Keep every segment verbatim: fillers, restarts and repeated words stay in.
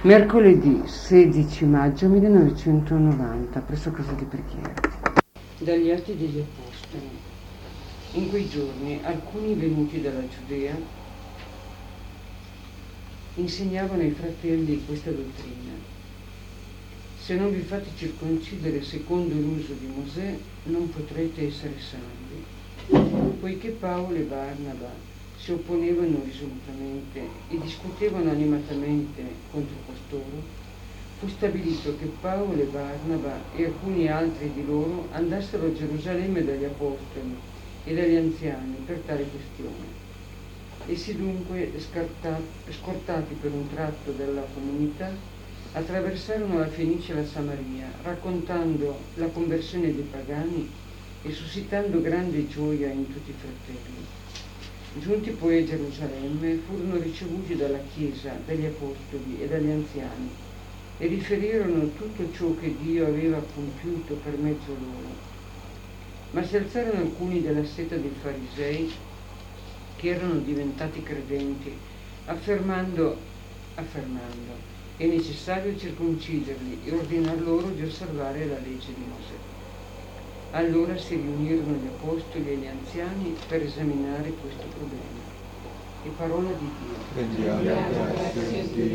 Mercoledì sedici maggio millenovecentonovanta, presso casa di preghiera. Dagli Atti degli Apostoli. In quei giorni alcuni venuti dalla Giudea insegnavano ai fratelli questa dottrina: se non vi fate circoncidere secondo l'uso di Mosè, non potrete essere salvi. Poiché Paolo e Barnaba si opponevano risolutamente e discutevano animatamente contro costoro, fu stabilito che Paolo e Barnaba e alcuni altri di loro andassero a Gerusalemme dagli apostoli e dagli anziani per tale questione. Essi dunque, scortati per un tratto dalla comunità, attraversarono la Fenicia e la Samaria, raccontando la conversione dei pagani e suscitando grande gioia in tutti i fratelli. Giunti poi a Gerusalemme, furono ricevuti dalla Chiesa, dagli Apostoli e dagli anziani e riferirono tutto ciò che Dio aveva compiuto per mezzo loro. Ma si alzarono alcuni della setta dei Farisei che erano diventati credenti, affermando, affermando, è necessario circonciderli e ordinar loro di osservare la legge di Mosè. Allora si riunirono gli apostoli e gli anziani per esaminare questo problema. E parola di Dio. Rendiamo grazie a Dio.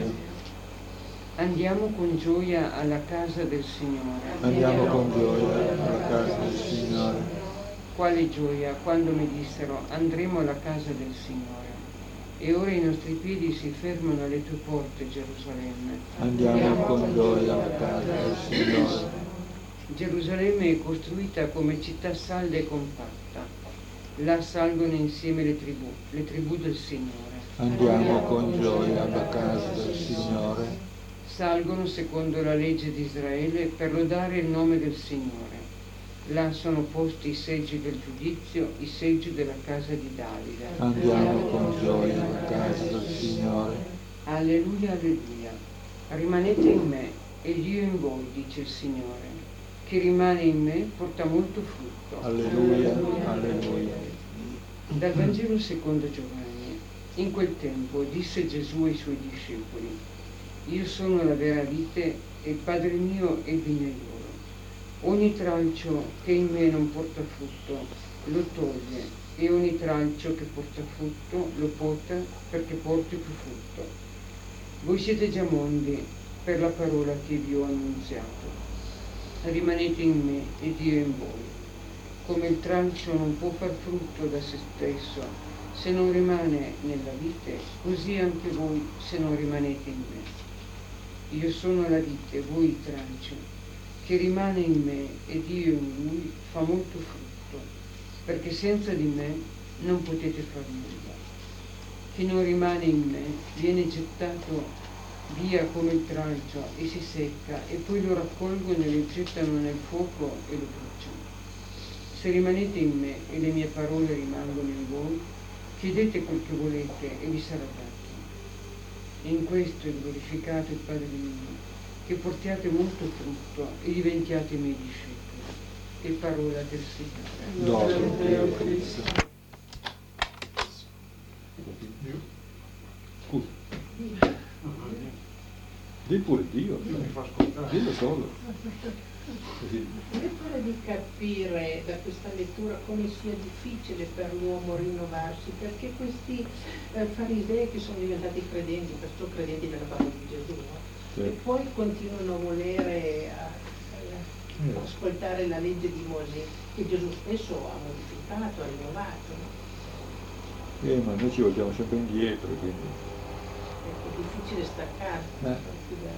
Andiamo con gioia alla casa del Signore. Andiamo con gioia alla casa del Signore. Quale gioia quando mi dissero: andremo alla casa del Signore. E ora i nostri piedi si fermano alle tue porte, Gerusalemme. Andiamo con gioia alla casa del Signore. Gerusalemme è costruita come città salda e compatta. Là salgono insieme le tribù, le tribù del Signore. Andiamo con gioia alla casa del Signore. Salgono secondo la legge di Israele per lodare il nome del Signore. Là sono posti i seggi del giudizio, i seggi della casa di Davide. Andiamo con gioia alla casa del Signore. Alleluia, alleluia. Rimanete in me ed io in voi, dice il Signore. Chi rimane in me porta molto frutto. Alleluia, alleluia. Dal Vangelo secondo Giovanni. In quel tempo disse Gesù ai suoi discepoli: io sono la vera vite e il Padre mio è il vignaiolo. Ogni tralcio che in me non porta frutto lo toglie, e ogni tralcio che porta frutto lo pota perché porti più frutto. Voi siete già mondi per la parola che vi ho annunziato. Rimanete in me ed io in voi. Come il tralcio non può far frutto da se stesso se non rimane nella vite, così anche voi se non rimanete in me. Io sono la vite, voi il tralcio. Chi rimane in me ed io in lui fa molto frutto, perché senza di me non potete far nulla. Chi non rimane in me viene gettato via come il tralcio e si secca, e poi lo raccolgono e lo gettano nel fuoco e lo bruciano. Se rimanete in me e le mie parole rimangono in voi, chiedete quel che volete e vi sarà dato. In questo è glorificato il Padre mio, che portiate molto frutto e diventiate i miei discepoli. E parola del Signore. Lode a Dio Cristo. Scusa. Dì pure Dio, dillo solo. Così. Mi pare di capire da questa lettura come sia difficile per l'uomo rinnovarsi, perché questi eh, farisei che sono diventati credenti, perciò credenti nella parola di Gesù, sì, e poi continuano a volere a, a, ascoltare la legge di Mosè, che Gesù stesso ha modificato, ha rinnovato. No? Eh, ma noi ci volgiamo sempre indietro, quindi. È difficile staccarsi. Eh.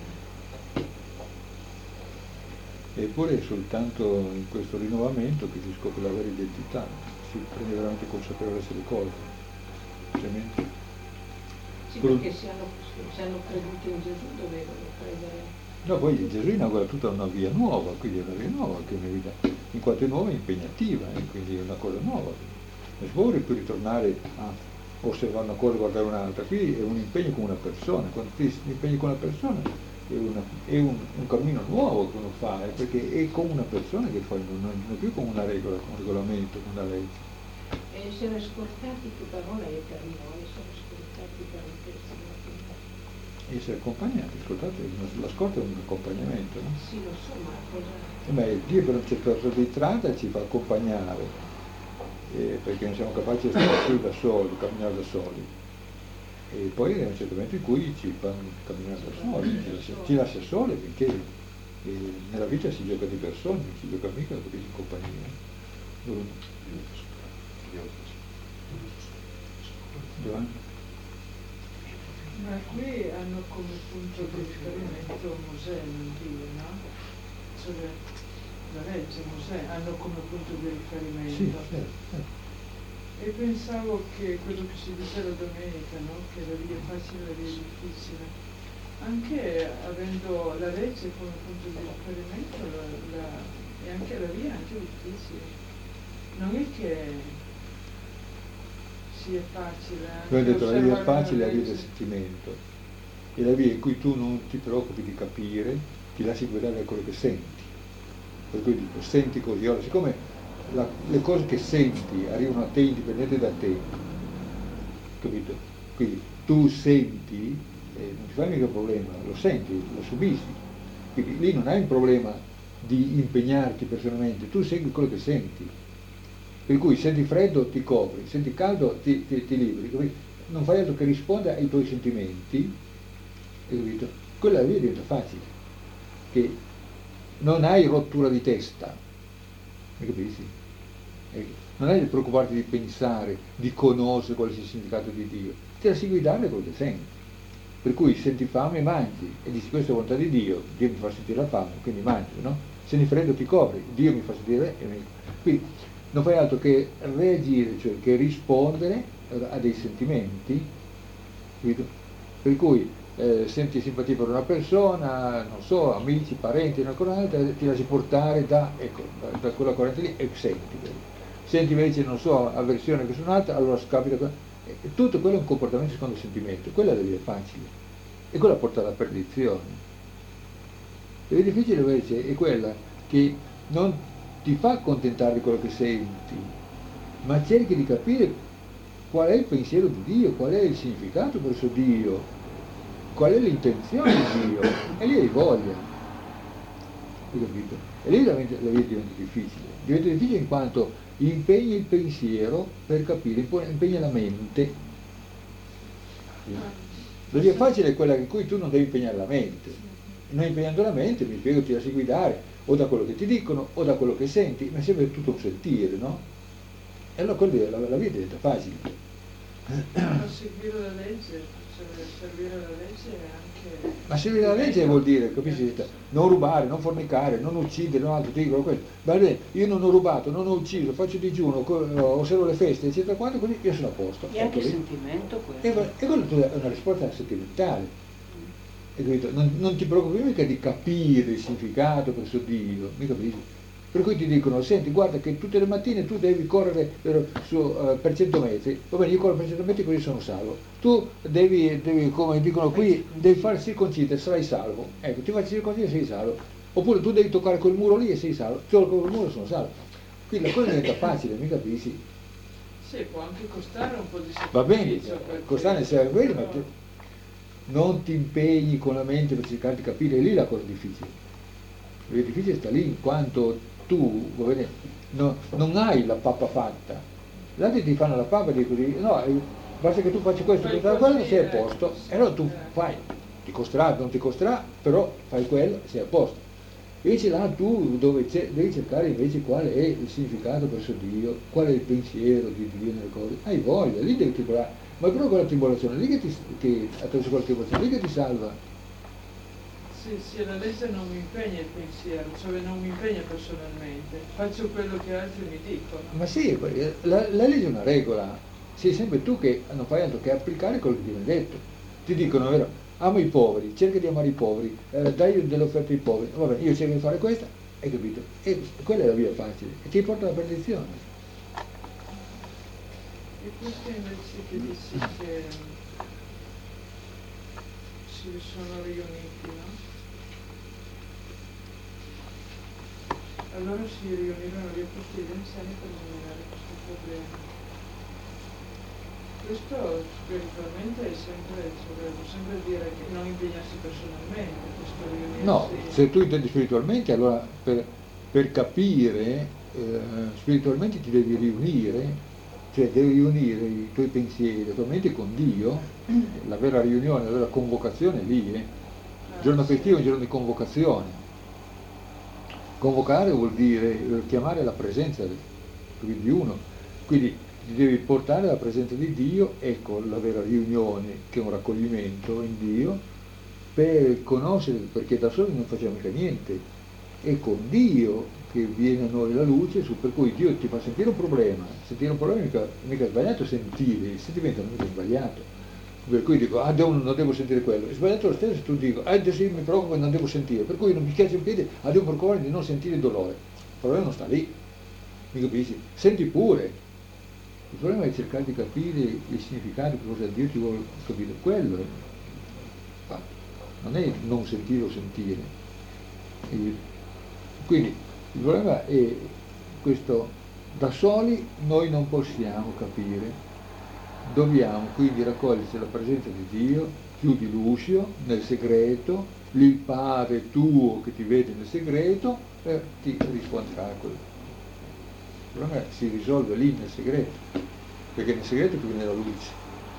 Eppure è soltanto in questo rinnovamento che si scopre la vera identità, si prende veramente consapevolezza delle cose. Ovviamente. Sì, perché se hanno, se hanno creduto in Gesù dovevano credere. No, poi Gesù inaugura tutta una via nuova, quindi è una via nuova, che è una vita, in quanto è nuova è impegnativa, eh, quindi è una cosa nuova. Non si può più ritornare a osservare una cosa e guardare un'altra, qui è un impegno con una persona, quando ti impegni con una persona è, una, è un, un cammino nuovo che uno fa, eh, perché è come una persona che fa, non, non è più come una regola, come un regolamento, come una legge. Essere scortati, che parola è per noi, essere scortati per il essere accompagnati, ascoltate, l'ascolto è un accompagnamento, no? Sì, lo so, ma cosa... Beh, Dio per un certo verso di strada ci fa accompagnare, eh, perché non siamo capaci di stare più da soli, camminare da soli. E poi è un certo momento in cui ci fa camminare da soli, ci lascia, ci lascia soli, perché eh, nella vita si gioca di persone, si gioca mica in compagnia. Giovanni? Ma qui hanno come punto di riferimento Mosè, non Dio, no? Cioè, la legge, Mosè, hanno come punto di riferimento. Sì, certo. E pensavo che quello che si dice la domenica, no? Che la via è facile e la via è difficile. Anche avendo la legge come punto di riferimento, la, la, e anche la via è anche difficile. Non è che sia facile. Lui ha detto la via è facile è la via del sentimento, è la via in cui tu non ti preoccupi di capire, ti lasci guidare da quello che senti. Per cui dico, senti così. Ora, siccome la, le cose che senti arrivano a te indipendenti da te, capito? Quindi tu senti, eh, non ti fai mica problema, lo senti, lo subisci. Quindi lì non hai un problema di impegnarti personalmente, tu segui quello che senti. Per cui senti freddo ti copri, senti caldo ti, ti, ti liberi, non fai altro che rispondere ai tuoi sentimenti, hai capito? Quella via diventa facile, che non hai rottura di testa, mi capisci? Non hai di preoccuparti di pensare, di conoscere qual è il significato di Dio, ti lasci guidare da quello che senti. Per cui senti fame mangi e dici questa è volontà di Dio, Dio mi fa sentire la fame, quindi mangi, no? Senti freddo ti copri, Dio mi fa sentire... Quindi, non fai altro che reagire, cioè che rispondere a dei sentimenti, capito? Per cui eh, senti simpatia per una persona, non so, amici, parenti, una cosa altra, ti lasci portare da, ecco, da, da quella corrente lì e senti. Senti invece, non so, avversione verso un'altra, allora scapita. E tutto quello è un comportamento secondo il sentimento, quella deve essere facile, e quella porta alla perdizione. E difficile invece è quella che non ti fa accontentare di quello che senti, ma cerchi di capire qual è il pensiero di Dio, qual è il significato verso Dio, qual è l'intenzione di Dio, e lì hai voglia, hai capito? E lì la vita diventa difficile, diventa difficile in quanto impegna il pensiero per capire, impegna la mente. La via facile è quella in cui tu non devi impegnare la mente, non impegnando la mente, mi spiego, ti lasci guidare o da quello che ti dicono o da quello che senti, ma sempre tutto un sentire, no? E allora la, la vita diventa facile. Ma seguire la legge, cioè servire la legge è anche... Ma servire la legge vuol dire, capisci? Non rubare, non fornicare, non uccidere, non altro, ti dicono questo. Beh, io non ho rubato, non ho ucciso, faccio digiuno, osservo le feste, eccetera, quanto, così io sono a posto. E anche il lì. sentimento quello. E, e quello è una risposta sentimentale. Non, non ti preoccupi mica di capire il significato verso Dio, mi capisci? Per cui ti dicono, senti, guarda che tutte le mattine tu devi correre per, su, uh, per cento metri, va bene, io corro per cento metri così sono salvo. Tu devi, devi, come dicono qui, devi fare circoncidere, sarai salvo. Ecco, ti fai circoncidere e sei salvo. Oppure tu devi toccare quel muro lì e sei salvo. Solo quel muro sono salvo. Quindi la cosa diventa facile, mi capisci? Sì, può anche costare un po' di sacrificio. Va bene, costare nel serve quello, ma te, non ti impegni con la mente per cercare di capire, è lì la cosa difficile. Il difficile sta lì in quanto tu bene, no, non hai la pappa fatta. Gli altri ti fanno la pappa e dicono no, basta che tu faccia questo, questo, quello, sei a posto. E allora tu fai, ti costerà, non ti costerà, però fai quello e sei a posto. Invece là tu dove devi cercare invece qual è il significato verso Dio, qual è il pensiero di Dio nelle cose. Hai voglia, lì devi tribulare. Ma è proprio quella tribolazione, lì che ti, che, attraverso quella tribolazione, lì che ti salva. Sì, sì, la legge non mi impegna il pensiero, cioè non mi impegna personalmente, faccio quello che altri mi dicono. Ma sì, la, la legge è una regola, sei sempre tu che non fai altro che applicare quello che ti viene detto. Ti dicono, vero, ama i poveri, cerca di amare i poveri, eh, dai delle offerte ai poveri, va bene, io cerco di fare questa, hai capito? E quella è la via facile, e ti porta alla perdizione. E questo invece che dici che si sono riuniti, no? Allora si riunirono gli apostoli e gli anziani per esaminare questo problema. questo spiritualmente è sempre, devo sempre dire che non impegnarsi personalmente, questo riunirsi. No, se tu intendi spiritualmente, allora per, per capire, eh, spiritualmente ti devi riunire, cioè devi riunire i tuoi pensieri, la tua mente con Dio, la vera riunione, la vera convocazione è lì, eh. Il giorno festivo è un giorno di convocazione. Convocare vuol dire chiamare la presenza di uno, quindi ti devi portare alla presenza di Dio, ecco la vera riunione, che è un raccoglimento in Dio, per conoscere, perché da soli non facciamo mica niente, è con Dio che viene a noi la luce, su, per cui Dio ti fa sentire un problema, sentire un problema mica, mica sbagliato sentire, il sentimento non è mica sbagliato, per cui dico, ah devo, non devo sentire quello, è sbagliato lo stesso se tu dico, ah adesso io mi preoccupo e non devo sentire, per cui non mi piace in piedi, ah devo preoccupare di non sentire il dolore, il problema non sta lì, mi capisci? Senti pure, il problema è cercare di capire il significato, cosa Dio ti vuole capire, quello è, non è non sentire o sentire, quindi il problema è questo, da soli noi non possiamo capire, dobbiamo quindi raccoglierci alla presenza di Dio, chiudi l'uscio nel segreto, lì il Padre tuo che ti vede nel segreto e ti risponderà a quello. Il problema si risolve lì nel segreto, perché nel segreto tu viene la luce.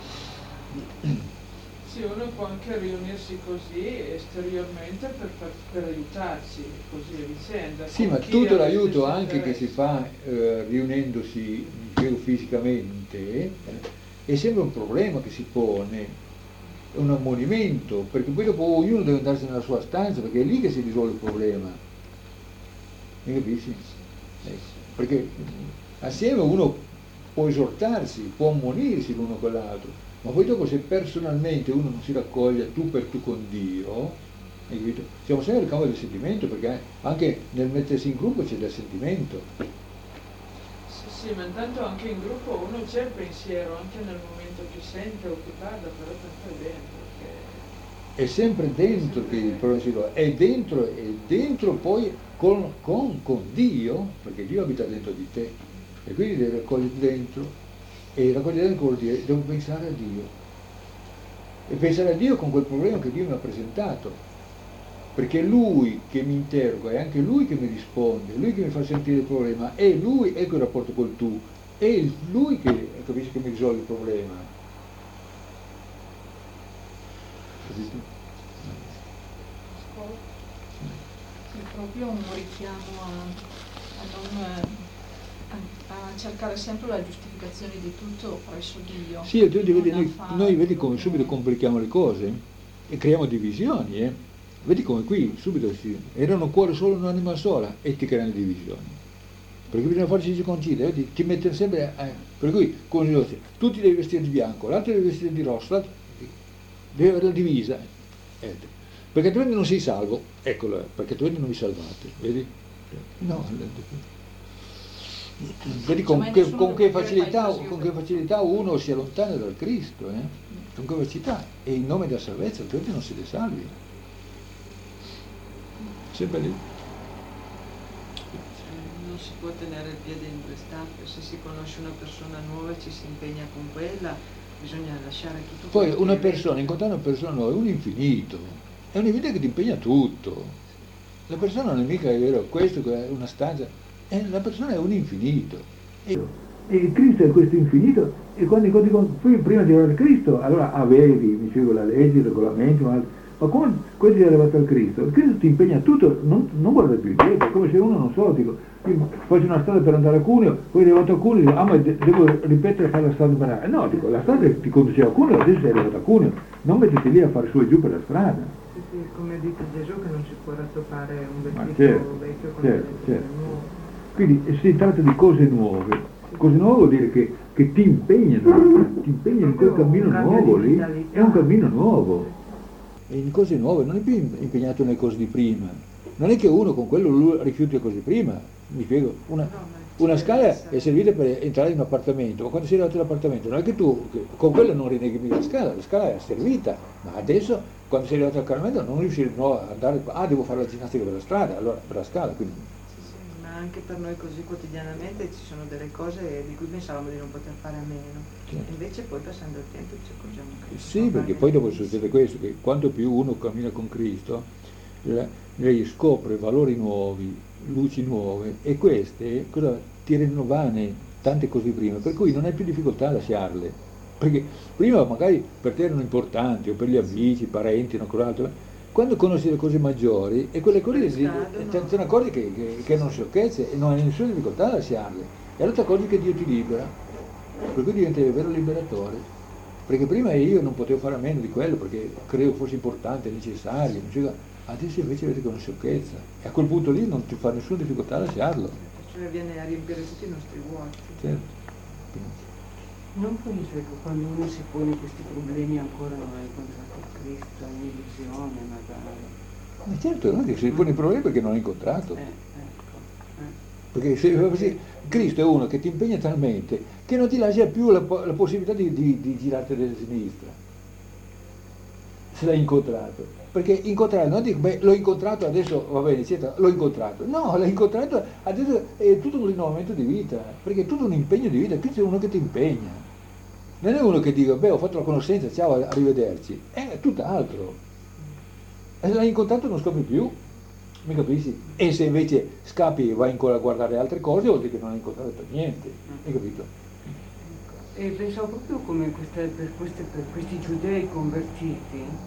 Sì, uno può anche riunirsi così esteriormente per, per, per aiutarsi, così a vicenda. Sì, ma tutto l'aiuto anche che si fa eh, riunendosi fisicamente eh, è sempre un problema che si pone, è un ammonimento, perché poi dopo ognuno deve andarsi nella sua stanza, perché è lì che si risolve il problema. Mi capisci? Eh, perché assieme uno può esortarsi, può ammonirsi l'uno con l'altro, ma poi dopo se personalmente uno non si raccoglie tu per tu con Dio, hai capito? Siamo sempre nel campo del sentimento, perché anche nel mettersi in gruppo c'è del sentimento. Sì, sì, ma intanto anche in gruppo uno c'è il pensiero, anche nel momento che sente o che parla, però tanto è dentro. Che... È sempre dentro che il problema si trova, è dentro, è dentro poi con, con, con Dio, perché Dio abita dentro di te, e quindi devi raccogliere dentro. E raccogliere dentro vuol dire devo pensare a Dio, e pensare a Dio con quel problema che Dio mi ha presentato, perché è Lui che mi interroga, è anche Lui che mi risponde, è Lui che mi fa sentire il problema, è Lui, ecco il rapporto col tu, è Lui che capisce che mi risolve il problema. È proprio un richiamo a, a non... a cercare sempre la giustificazione di tutto presso Dio. Sì, tu vedi, noi, noi vedi come subito complichiamo le cose e creiamo divisioni, eh? Vedi come qui subito si, erano un cuore solo, un'anima sola, e ti creano divisioni. Perché bisogna farci circoncidere, vedi? Ti mettono sempre, eh, per cui come si dice, tu ti devi vestire di bianco, l'altro deve vestire di rosso, l'altro deve avere la divisa, eh, perché altrimenti non sei salvo, eccolo, perché altrimenti non vi salvate, vedi? No, vedi con che, con, che facilità, con che facilità uno si allontana dal Cristo, eh? Con che facilità, e in nome della salvezza, altrimenti non siete salvi. Sempre lì. Non si può tenere il piede in due staffe, se si conosce una persona nuova e ci si impegna con quella, bisogna lasciare tutto. Poi una persona, incontrare una persona nuova è un infinito, è un infinito che ti impegna tutto. La persona non è mica, è vero, questo è una stanza. E la persona è un infinito. E, e Cristo è questo infinito, e quando incontri con prima di arrivare a Cristo, allora avevi, mi spiego, la legge, il regolamento, ma, ma come quando sei arrivato al Cristo? Il Cristo ti impegna tutto, non, non guarda più indietro, è come se uno, non so, dico, io faccio una strada per andare a Cuneo, poi arrivato a Cuneo dico, ah ma de- devo ripetere a fare la strada per andare. No, dico, la strada ti conduceva a Cuneo, adesso sei arrivato a Cuneo, non mettiti lì a fare su e giù per la strada. Sì, sì, come dice Gesù che non si può rattoppare un vestito certo, vecchio con certo, un certo. nuovo. Quindi si tratta di cose nuove. Cose nuove vuol dire che, che ti impegnano, ti impegnano in quel cammino nuovo lì, è un cammino nuovo. E in cose nuove, non è più impegnato nelle cose di prima. Non è che uno con quello lui rifiuti le cose di prima, mi spiego, una, una scala è servita per entrare in un appartamento, ma quando sei arrivato all'appartamento non è che tu con quello non rinneghi mica la scala, la scala è servita, ma adesso quando sei arrivato all'appartamento non riuscire di nuovo ad andare, ah devo fare la ginnastica per la strada, allora per la scala, quindi. Ma anche per noi così quotidianamente ci sono delle cose di cui pensavamo di non poter fare a meno. Certo. Invece poi passando il tempo ci accorgiamo che Sì, perché poi dopo succede questo, che quanto più uno cammina con Cristo, eh, lei scopre valori nuovi, luci nuove, e queste cosa, ti rendono vane tante cose prima, per cui non hai più difficoltà a lasciarle. Perché prima magari per te erano importanti, o per gli amici, parenti, una cosa altra. Quando conosci le cose maggiori, e quelle cose ti ti accorgi che, che, che non sciocchezze e non hai nessuna difficoltà a lasciarle. E allora ti accorgi che Dio ti libera, per cui diventi il vero liberatore. Perché prima io non potevo fare a meno di quello, perché credo fosse importante, necessario, adesso invece vedi che è una sciocchezza. E a quel punto lì non ti fa nessuna difficoltà a lasciarlo. Cioè viene a riempire tutti i nostri vuoti. Certo. Non penso che quando uno si pone questi problemi ancora non ha incontrato Cristo, è un'illusione magari. Ma certo, non è che si pone i problemi perché non l'ha incontrato. Eh, ecco. Eh. Perché se, così, Cristo è uno che ti impegna talmente che non ti lascia più la, la possibilità di, di, di girarti della sinistra, se l'hai incontrato. Perché incontrare, non dico, beh, l'ho incontrato, adesso va bene, eccetera, l'ho incontrato. No, l'hai incontrato, adesso è tutto un rinnovamento di vita, perché è tutto un impegno di vita, Cristo è uno che ti impegna. Non è uno che dica, beh, ho fatto la conoscenza, ciao, arrivederci. È tutt'altro. E se l'hai incontrato non scopri più, mi capisci? E se invece scappi e vai ancora a guardare altre cose, vuol dire che non hai incontrato per niente, hai capito? E pensavo proprio come queste, per, queste, per questi giudei convertiti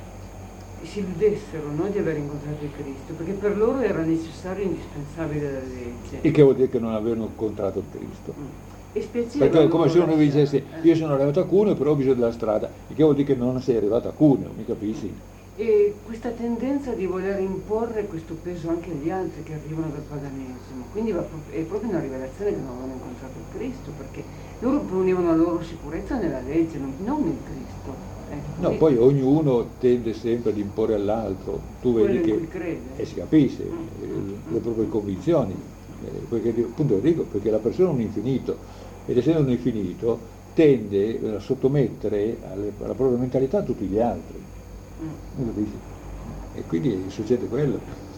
si illudessero, no, di aver incontrato il Cristo, perché per loro era necessario e indispensabile la legge. E che vuol dire che non avevano incontrato il Cristo? Mm. E spiacevano, perché è come se uno mi dicesse, eh. io sono arrivato a Cuneo però ho bisogno della strada, il che vuol dire che non sei arrivato a Cuneo, mi capisci? E questa tendenza di voler imporre questo peso anche agli altri che arrivano dal paganesimo, quindi va pro- è proprio una rivelazione che non avevano incontrato il Cristo, perché loro ponevano la loro sicurezza nella legge, non, non nel Cristo. Ecco, No, poi ognuno tende sempre ad imporre all'altro, tu vedi quello in cui che, crede. e si capisce, Mm. eh, le proprie convinzioni, eh, perché appunto lo dico, perché la persona è un infinito, ed essendo un infinito tende a sottomettere alle- alla propria mentalità tutti gli altri. Mm. Mi capisci? E quindi succede quello.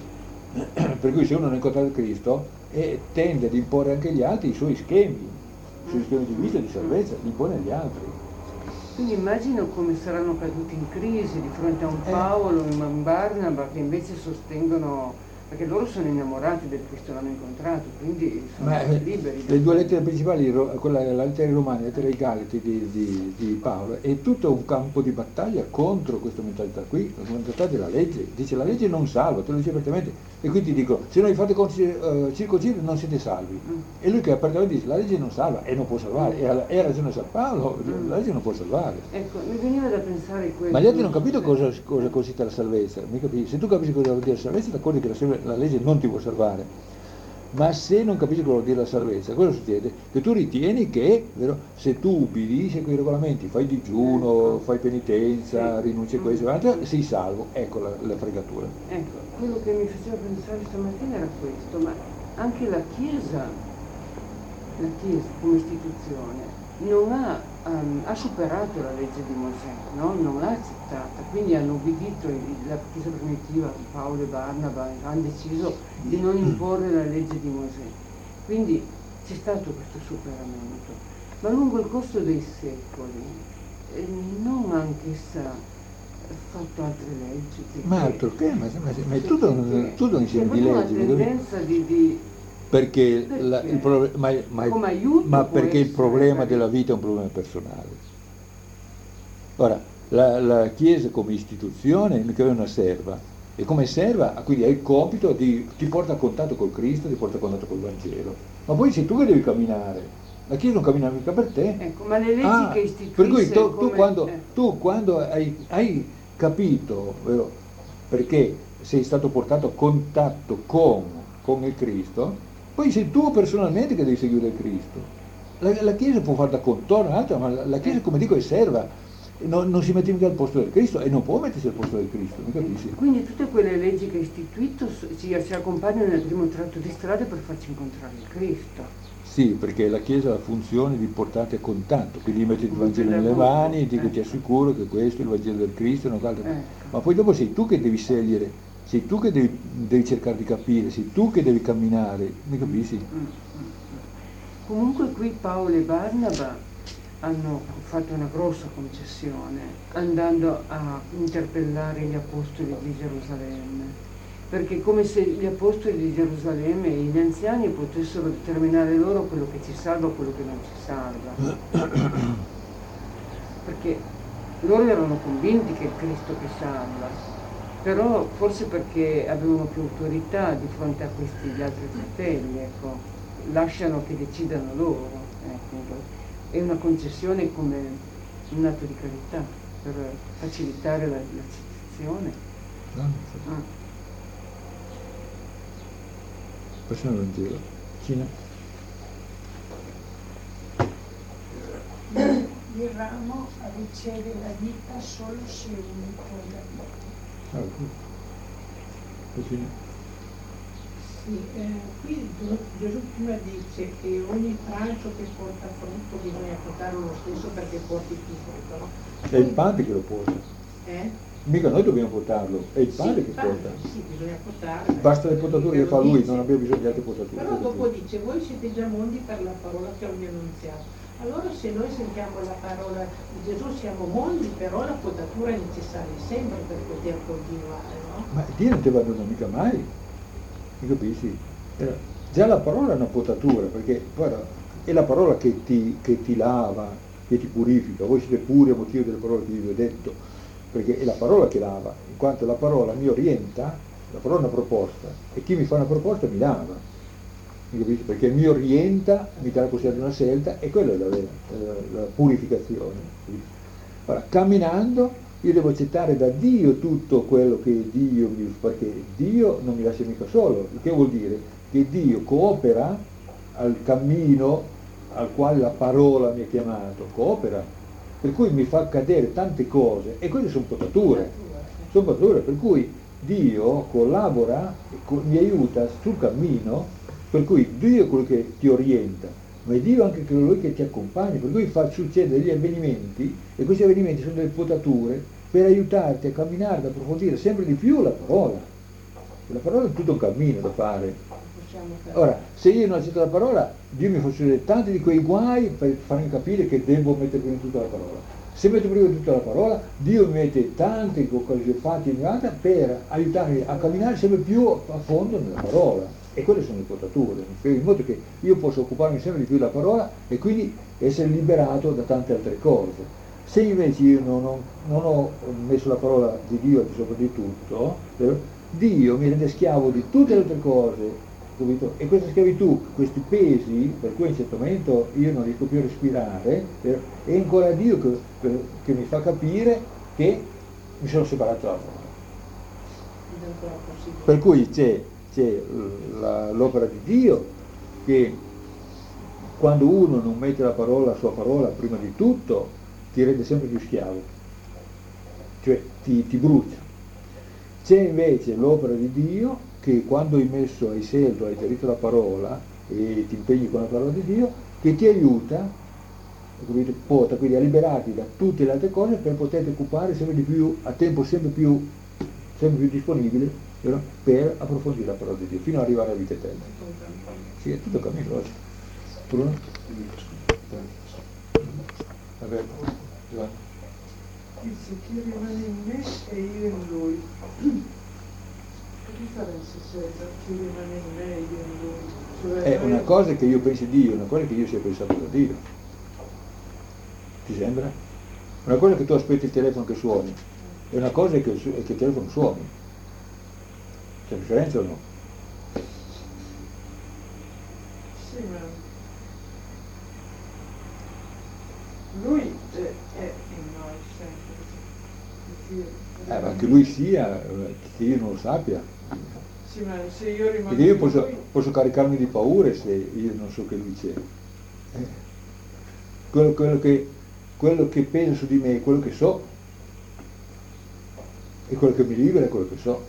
Per cui se uno non ha incontrato Cristo eh, tende ad imporre anche agli altri i suoi schemi, i suoi schemi di vita, di salvezza, li impone agli altri. Quindi immagino come saranno caduti in crisi di fronte a un Eh. Paolo, un Barnaba che invece sostengono, perché loro sono innamorati del Cristo, l'hanno incontrato, quindi sono Ma eh, liberi. le due lettere principali, ro- quella, la lettera ai Romani e la lettera ai Galati di, di, di Paolo, è tutto un campo di battaglia contro questa mentalità qui, la mentalità della legge. Dice la legge non salva, te lo dice apertamente, e quindi ti dico, se non vi fate uh, circoncisi non siete salvi. Mm. E lui che apertamente dice la legge non salva e non può salvare, e ha, e ha ragione San Paolo, Mm. la legge non può salvare. Ecco, mi veniva da pensare questo. Ma gli altri non hanno capito cosa, cosa consiste la salvezza, mi capisci? Se tu capisci cosa vuol dire la salvezza, ti accorgi che la, salve- la legge non ti può salvare. Ma se non capisci cosa vuol dire la salvezza, cosa succede? Che tu ritieni che, vero, se tu ubbidisci a quei regolamenti, fai digiuno, fai penitenza, rinunci a questo e l'altro, sei salvo. Ecco la, la fregatura. Ecco, quello che mi faceva pensare stamattina era questo, ma anche la Chiesa, la Chiesa come istituzione, non ha, um, ha superato la legge di Mosè, no? Non l'ha accettata, quindi hanno ubbidito, il- la Chiesa primitiva, Paolo e Barnaba, hanno deciso di non imporre la legge di Mosè. Quindi c'è stato questo superamento, ma lungo il corso dei secoli eh, non anch'essa ha fatto altre leggi. Che, Ma altro che, ma, ma, ma è tutto, un- tutto un insieme di c'è leggi, mi una capisci? tendenza di, di Perché, la- Perché? il proble- ma, ma- Come aiuto ma può perché il essere, problema perché- della vita è un problema personale. Ora, la, la Chiesa come istituzione mica è una serva, e come serva quindi hai il compito di ti porta a contatto col Cristo, ti porta a contatto col Vangelo, ma poi sei tu che devi camminare, la Chiesa non cammina mica per te. Ecco, ma le leggi Ah, che istituisce per cui tu, tu come- quando, eh. tu quando hai, hai capito, vero, perché sei stato portato a contatto con, con il Cristo, poi sei tu personalmente che devi seguire il Cristo. La, la Chiesa può fare da contorno, altro, ma la, la Chiesa, come dico, è serva, non, non si mette mica al posto del Cristo e non può mettersi al posto del Cristo, mi capisci? Quindi tutte quelle leggi che ha istituito s- ci, ci accompagnano nel primo tratto di strada per farci incontrare il Cristo. Sì, perché la Chiesa ha la funzione di portarti a contatto, quindi metti il Un Vangelo nelle pedagogo, mani e dico eh. ti assicuro che questo è il Vangelo del Cristo, non altro. Ecco. Ma poi dopo sei tu che devi scegliere sei tu che devi, devi cercare di capire, sei tu che devi camminare, mi capisci? Mm, mm, mm. Comunque qui Paolo e Barnaba hanno fatto una grossa concessione andando a interpellare gli apostoli di Gerusalemme, perché è come se gli apostoli di Gerusalemme e gli anziani potessero determinare loro quello che ci salva e quello che non ci salva, perché loro erano convinti che è il Cristo che salva, però forse perché avevano più autorità di fronte a questi gli altri fratelli, ecco, lasciano che decidano loro, ecco. È una concessione come un atto di carità per facilitare la, la citazione. No, Ah. Passiamo al Vangelo. Cina. Il ramo riceve la vita solo se unito alla vita. Ah, qui. Cina. Sì, eh, qui Gesù prima dice che ogni tralcio che porta frutto bisogna portarlo lo stesso perché porti più frutto, no? È il padre che lo porta. Eh? Mica noi dobbiamo portarlo, è il padre Sì, che padre, porta. Sì, bisogna portarlo. Basta le potature che fa lui, Dice. non abbiamo bisogno di altre potature. Però dopo dice, voi siete già mondi per la parola che ho annunziato. Allora se noi sentiamo la parola di Gesù siamo mondi, però la potatura è necessaria sempre per poter continuare, no? Ma Dio non ti abbandona mica mai, mi capisci? Eh, Già la parola è una potatura, perché guarda, è la parola che ti, che ti lava, che ti purifica. Voi siete puri a motivo delle parole che vi ho detto, perché è la parola che lava, in quanto la parola mi orienta, la parola è una proposta, e chi mi fa una proposta mi lava, mi capisci? Perché mi orienta, mi dà la possibilità di una scelta, e quella è la, la, la purificazione. Ora, camminando io devo accettare da Dio tutto quello che Dio mi, perché Dio non mi lascia mica solo, il che vuol dire che Dio coopera al cammino al quale la parola mi ha chiamato, coopera, per cui mi fa cadere tante cose, e quelle sono potature, sono potature, per cui Dio collabora, mi aiuta sul cammino, per cui Dio è quello che ti orienta, ma è Dio anche quello che ti accompagna, per cui fa succedere degli avvenimenti, e questi avvenimenti sono delle potature per aiutarti a camminare, ad approfondire sempre di più la parola. La parola è tutto un cammino da fare. Ora, se io non accetto la parola, Dio mi fa succedere tanti di quei guai per farmi capire che devo mettere prima di tutto la parola. Se metto prima di tutto la parola, Dio mi mette tante cose fatte in vita per aiutarmi a camminare sempre più a fondo nella parola. E quelle sono le potature, in modo che io posso occuparmi sempre di più della parola e quindi essere liberato da tante altre cose. Se invece io non ho, non ho messo la parola di Dio al di sopra di tutto, Dio mi rende schiavo di tutte le altre cose, capito? E questa schiavitù, questi pesi, per cui in un certo momento io non riesco più a respirare, è ancora Dio che, che, che mi fa capire che mi sono separato dalla parola. Per cui c'è, c'è la, l'opera di Dio che quando uno non mette la parola, la sua parola prima di tutto, ti rende sempre più schiavo, cioè ti, ti brucia. C'è invece l'opera di Dio che quando hai messo, hai scelto, hai chiarito la parola e ti impegni con la parola di Dio, che ti aiuta, porta quindi a liberarti da tutte le altre cose per poterti occupare sempre di più, a tempo sempre più, sempre più disponibile, però, per approfondire la parola di Dio, fino ad arrivare alla vita eterna. Sì, è tutto cammino oggi. Bruno? Vabbè, Giovanni. Dice chi rimane in me e io in lui. Che differenza c'è tra chi rimane in me e io in lui? Cioè, È una cosa che io pensi Dio, una cosa che io sia pensato da Dio. Ti sembra? Una cosa che tu aspetti il telefono che suoni, e una cosa che, che il telefono suoni. C'è differenza o no? Sì, ma lui è, è in noi sempre. Eh, ma che lui sia, che io non lo sappia. Sì, ma se io rimango Perché io in posso, lui, posso caricarmi di paure se io non so che lui c'è. Eh. Quello, quello, che, quello che pesa su di me è quello che so, e quello che mi libera è quello che so.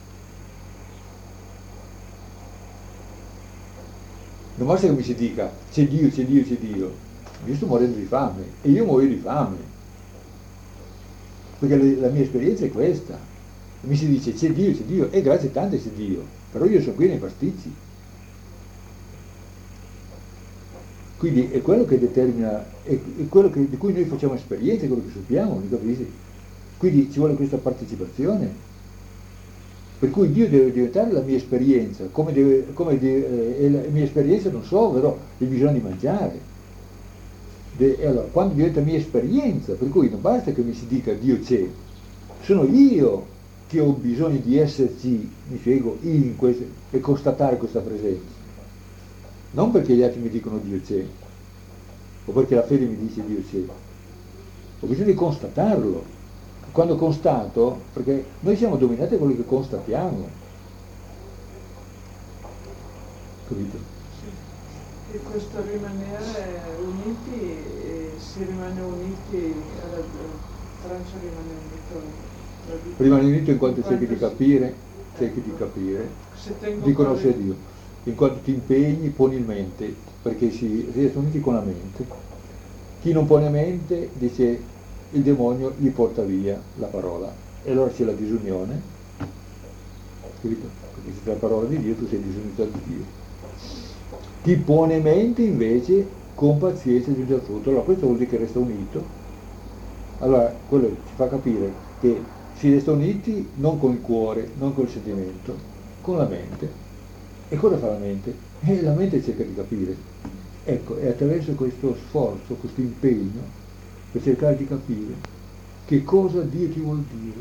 Non basta che mi si dica c'è Dio, c'è Dio, c'è Dio. Io sto morendo di fame e io muoio di fame, perché la, la mia esperienza è questa. mi si dice c'è Dio, c'è Dio, e grazie tante c'è Dio, però io sono qui nei pasticci. Quindi è quello che determina, è, è quello che, di cui noi facciamo esperienza, è quello che sappiamo, mi capisci? Quindi ci vuole questa partecipazione. Per cui Dio deve diventare la mia esperienza, come, deve, come deve, eh, la mia esperienza non so, però il bisogno di mangiare. De, e allora, quando diventa mia esperienza, per cui non basta che mi si dica Dio c'è, sono io che ho bisogno di esserci, mi spiego, in questo, e constatare questa presenza. Non perché gli altri mi dicono Dio c'è, o perché la fede mi dice Dio c'è, ho bisogno di constatarlo. Quando constato, perché noi siamo dominati da quello che constatiamo, capito? Sì. E questo rimanere uniti, eh, si rimane uniti, alla Francia rimane unito. Rimane unito in quanto cerchi di capire, cerchi di capire, di conoscere Dio, in quanto ti impegni, poni in mente, perché si riescono uniti con la mente. Chi non pone mente dice il demonio gli porta via la parola e allora c'è la disunione, capito? Perché se la parola di Dio tu sei disunito da Dio. Chi pone mente invece con pazienza giunge al frutto, allora questo vuol dire che resta unito. Allora quello ci fa capire che si resta uniti non con il cuore, non con il sentimento, con la mente. E cosa fa la mente? E la mente cerca di capire. Ecco, è attraverso questo sforzo, questo impegno, per cercare di capire che cosa Dio ti vuol dire.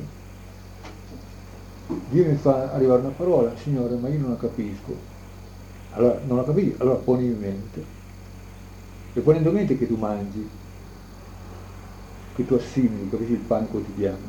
Dio mi fa arrivare una parola, Signore, ma io non la capisco. Allora, non la capisci? Allora poni in mente. E ponendo in mente che tu mangi, che tu assimili, capisci, il pane quotidiano.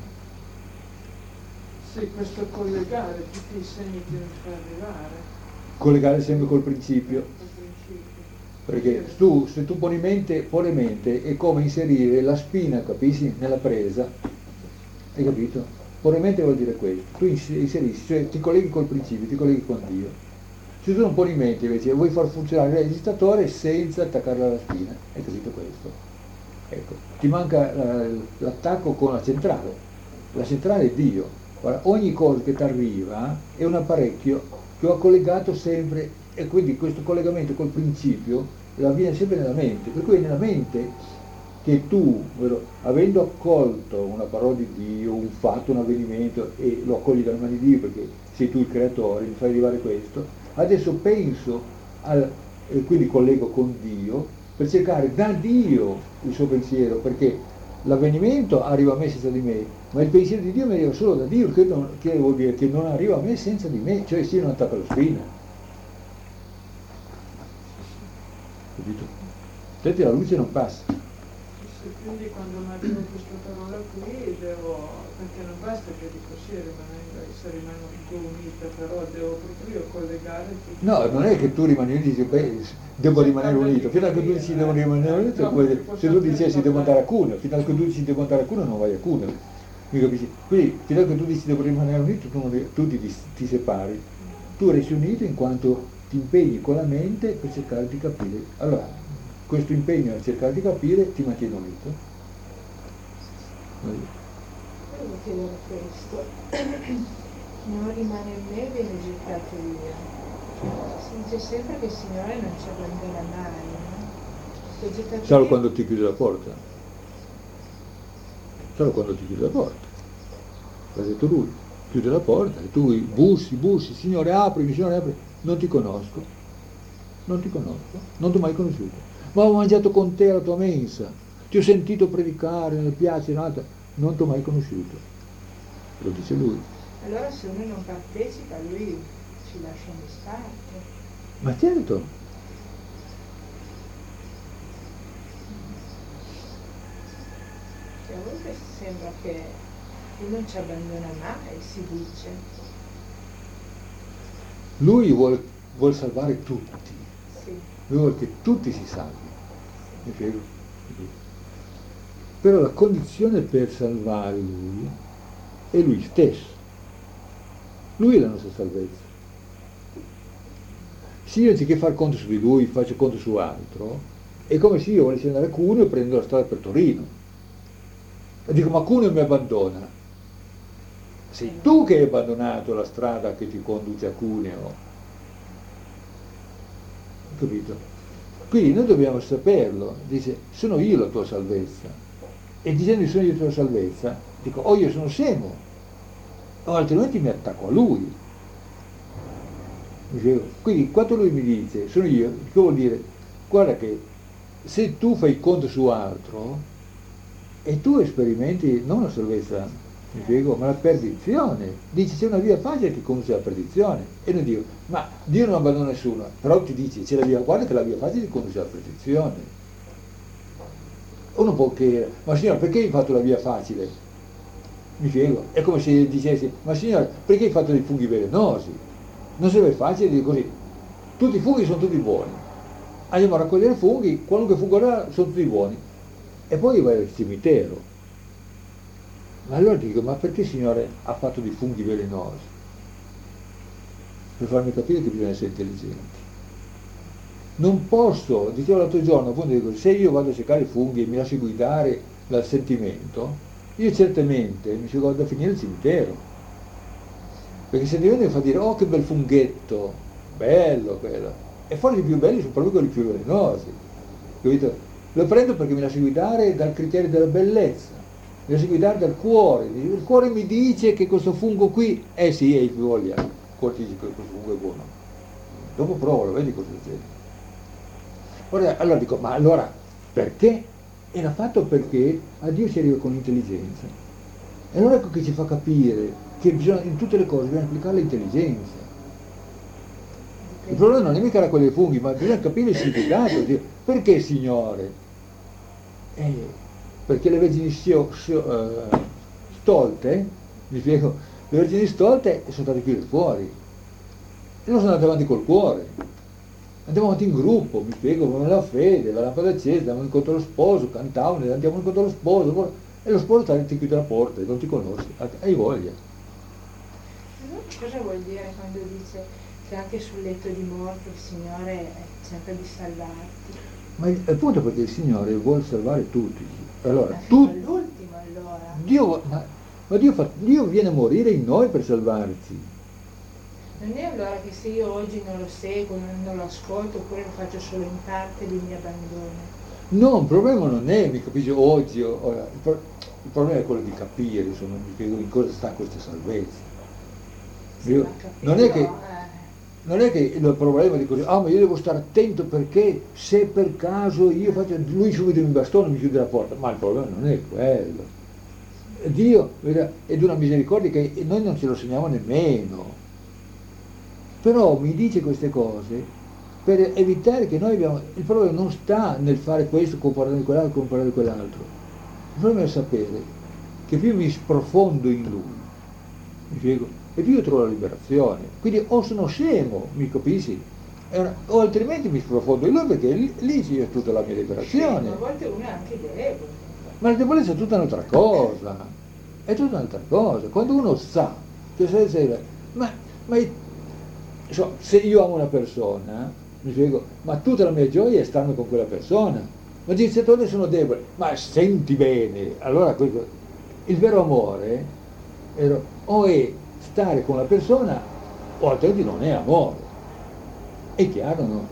Sì, questo collegare tutti i segni che mi fa arrivare. Collegare sempre col principio. Perché tu, se tu poni mente, poni mente, è come inserire la spina, capisci, nella presa. Hai capito? Poni mente vuol dire questo. Tu inserisci, cioè ti colleghi col principio, ti colleghi con Dio. Se tu non poni mente invece, vuoi far funzionare il registratore senza attaccarlo alla spina. Hai capito questo? Ecco, ti manca l'attacco con la centrale. La centrale è Dio. Guarda, ogni cosa che ti arriva è un apparecchio che ho collegato sempre. E quindi questo collegamento col principio avviene sempre nella mente, per cui è nella mente che tu, avendo accolto una parola di Dio, un fatto, un avvenimento, e lo accogli dalle mani di Dio perché sei tu il creatore, mi fai arrivare questo, adesso penso, al, e quindi collego con Dio, per cercare da Dio il suo pensiero, perché l'avvenimento arriva a me senza di me, ma il pensiero di Dio mi arriva solo da Dio, che, non, che vuol dire che non arriva a me senza di me, cioè se io non attacco la spina. Capito? Senti, la luce non passa. Sì, quindi quando mi arriva questa parola qui devo, perché non basta che dico sì, rimanendo, se rimango unita, però devo proprio collegare tutto. No, non è che tu rimani unito, dici, beh, devo rimanere unito, fino a che tu dici devo rimanere unito, poi, se tu dicessi devo andare a Cuneo, fino a che tu dici devo andare a Cuneo non vai a Cuneo, mi capisci? Quindi fino a che tu dici devo rimanere unito, tu, non, tu ti, ti separi, tu resti unito in quanto ti impegni con la mente per cercare di capire. Allora, questo impegno a cercare di capire ti mantiene unito. Volevo chiedere questo. Chi non rimane in me viene gettato via. Si dice sempre che il Signore non ci abbandona mai, no? Solo quando ti chiude la porta. Solo quando ti chiude la porta. L'ha detto lui. Chiude la porta e tu bussi, bussi, Signore aprimi, Signore aprimi. Non ti conosco, non ti conosco, non ti ho mai conosciuto, ma ho mangiato con te alla tua mensa, ti ho sentito predicare, mi piace, non ti ho mai conosciuto, lo dice lui. Allora se uno non partecipa, lui ci lascia in disparte. Ma certo. Che a volte sembra che lui non ci abbandona mai, si dice. Lui vuole, vuole salvare tutti, Sì. lui vuole che tutti si salvino, mi spiego? Però la condizione per salvare lui è lui stesso, lui è la nostra salvezza. Se io anziché far conto su di lui faccio conto su altro, è come se io volessi andare a Cuneo e prendo la strada per Torino e dico ma Cuneo mi abbandona. sei tu che hai abbandonato la strada che ti conduce a Cuneo, capito? Quindi noi dobbiamo saperlo, dice sono io la tua salvezza, e dicendo sono io la tua salvezza dico o io sono Semo o altrimenti mi attacco a lui. Quindi quando lui mi dice sono io, che vuol dire? Guarda che se tu fai conto su altro e tu sperimenti non la salvezza, mi spiego, ma la perdizione. Dice c'è una via facile che conduce alla perdizione. E noi dico, ma Dio non abbandona nessuno, però ti dice c'è la via, guarda che la via facile conduce alla perdizione. Uno può chiedere, ma signore perché hai fatto la via facile? Mi spiego, è come se dicessi, ma signore perché hai fatto dei funghi velenosi? Non sarebbe facile dire così, tutti i funghi sono tutti buoni, andiamo a raccogliere funghi, qualunque fungo là sono tutti buoni, e poi vai al cimitero. Ma allora dico, ma perché Signore ha fatto dei funghi velenosi? Per farmi capire che bisogna essere intelligenti. Non posso, dicevo l'altro giorno, appunto dico, se io vado a cercare i funghi e mi lascio guidare dal sentimento, io certamente mi ci vado a finire il cimitero. Perché se diventa mi fa dire, oh che bel funghetto, bello quello, e fuori i più belli sono proprio quelli più velenosi, capito? Lo prendo perché mi lascio guidare dal criterio della bellezza, mi lascio guidare dal cuore, il cuore mi dice che questo fungo qui, eh sì, hai più voglia, il cuore ti dice che questo fungo è buono, dopo provo, lo vedi cosa succede. Ora, allora dico, ma allora perché? Era fatto perché a Dio si arriva con l'intelligenza, e allora ecco che ci fa capire che bisogna, in tutte le cose bisogna applicare l'intelligenza. Il problema non è mica quello dei funghi, ma bisogna capire il significato. Dire, perché Signore? Eh, perché le vergini sio, sio, uh, stolte, mi spiego, le vergini stolte sono state chiuse fuori, e non sono andate avanti col cuore. Andiamo avanti in gruppo, mi spiego, con la fede, la lampada accesa, andiamo incontro allo sposo, cantavano, andiamo incontro allo sposo, e lo sposo ti chiude la porta, non ti conosci, hai voglia. Cosa vuol dire quando dice che anche sul letto di morte il Signore cerca di salvarti? Ma il, appunto perché il Signore vuole salvare tutti. Allora, fino tu, all'ultimo allora. Dio, ma, ma Dio, fa, Dio viene a morire in noi per salvarci. Non è allora che se io oggi non lo seguo, non lo ascolto, oppure lo faccio solo in parte, lui mi abbandona? No, il problema non è, mi capisci, oggi, ora, il, pro, il problema è quello di capire, insomma, in cosa sta questa salvezza. Io, non, è che, non è che il problema di così, ah ma io devo stare attento perché se per caso io faccio, lui subito mi bastona mi chiude la porta, ma il problema non è quello. Dio è di una misericordia che noi non ce lo segniamo nemmeno, però mi dice queste cose per evitare che noi abbiamo, il problema non sta nel fare questo, comparare di quell'altro, comparare di quell'altro, il problema è sapere che più mi sprofondo in lui, mi spiego, e più io trovo la liberazione. Quindi o sono scemo, mi capisci? O altrimenti mi sprofondo in lui perché lì, lì c'è tutta la mia liberazione. Sì, a volte uno è anche debole. Ma la debolezza è tutta un'altra cosa, è tutta un'altra cosa. Quando uno sa, che se, se, ma, ma so, se io amo una persona, mi spiego, ma tutta la mia gioia è starmi con quella persona. Ma dice, tu sono debole, ma senti bene, allora questo, il vero amore è, o è stare con la persona o altrimenti non è amore, è chiaro, no?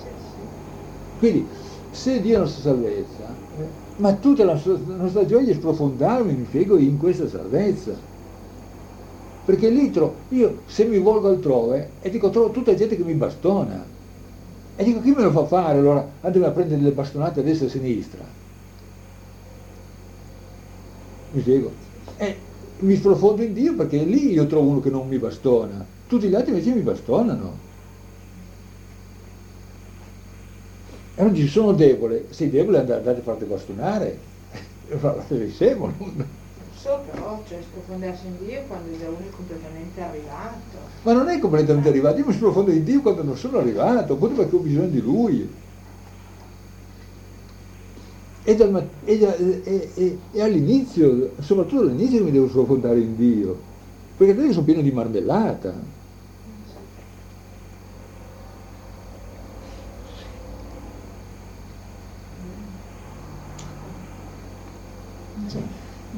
Quindi se Dio è la nostra salvezza, eh, ma tutta la nostra, la nostra gioia è sprofondarmi, mi spiego, in questa salvezza, perché lì trovo, io se mi volgo altrove e dico trovo tutta gente che mi bastona e dico chi me lo fa fare, allora andiamo a prendere le bastonate a destra e a sinistra, mi spiego, eh, mi sprofondo in Dio perché lì io trovo uno che non mi bastona, tutti gli altri invece mi bastonano. E non dici sono debole, sei debole andate a farti bastonare, sei scemo. Non so però, cioè sprofondarsi in Dio quando già uno è completamente arrivato. Ma non è completamente arrivato, io mi sprofondo in Dio quando non sono arrivato, appunto perché ho bisogno di Lui. E, dal, e, e, e, e all'inizio, soprattutto all'inizio mi devo sprofondare in Dio, perché adesso sono pieno di marmellata.